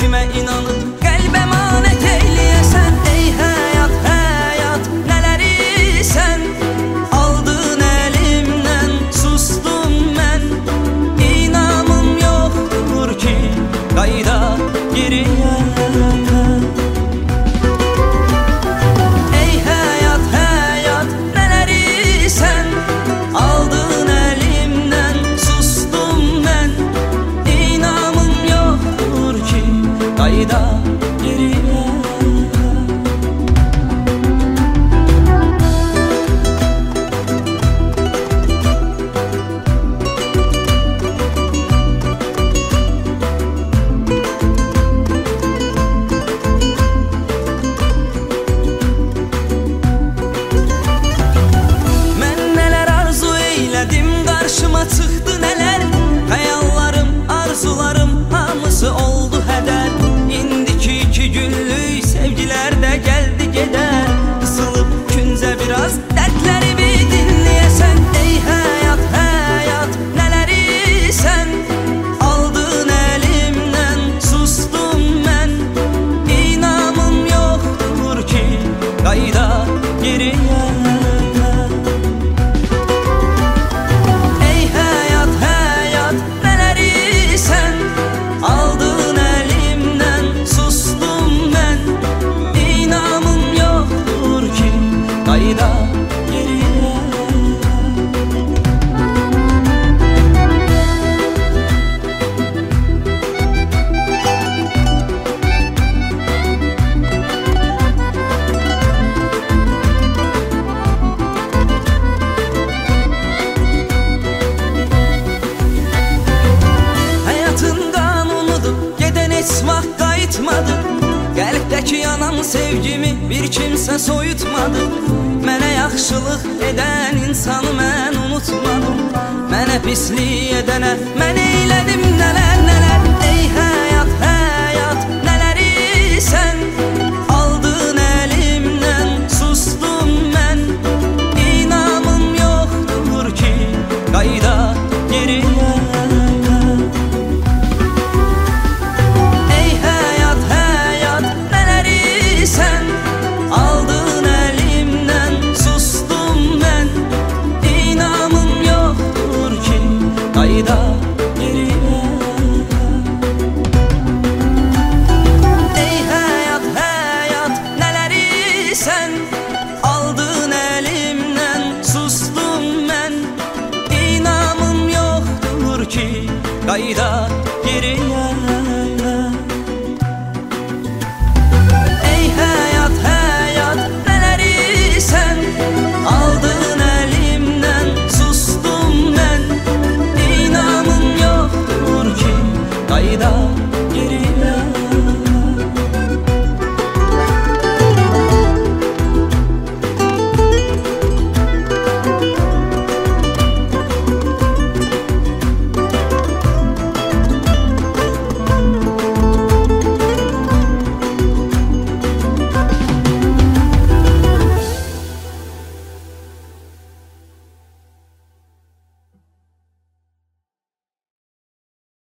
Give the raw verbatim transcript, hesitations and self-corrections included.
kimə inanıb qəlbə manət eyləyəsən. Ey həyat, həyat, nələri sən aldın əlimdən, sustum mən. İnamım yoxdur ki qayda geriyə. Ey həyat, həyat, nələri sən aldın əlimdən, sustum mən. İnamım yoxdur ki qayda geriyə. Qarşıma çıxdı nələr, xəyallarım, arzularım hamısı oldu hədər. İndiki iki günlük sevgilər də gəldi gedər. Qısılıb küncə biraz dərdlərimi dinləyəsən. Ey həyat, həyat, nələri sən aldın əlimdən, sustum mən. İnamım yoxdur ki qayda geriyə. Qayda geriyə. Həyatın qanunudur, gedən heç vaxt qayıtmadı. Qəlbdəki yanan sevgimi bir kimsə soyutmadı. Mənə yaxşılıq edən insanı mən unutmadım. Mənə pislik edənə mən eylədim nələr nələr. Ey həyat, həyat, nələri sən aldın əlimdən, sustum mən. İnamım yoxdur ki qayda geriyə. Qayda geriyə. Ey həyat, həyat, nələri sən aldın əlimdən, sustum mən. İnamım yoxdur ki qayda geriyə. Ey həyat, həyat, nələri sən aldın əlimdən, sustum mən. Qayda geriyə.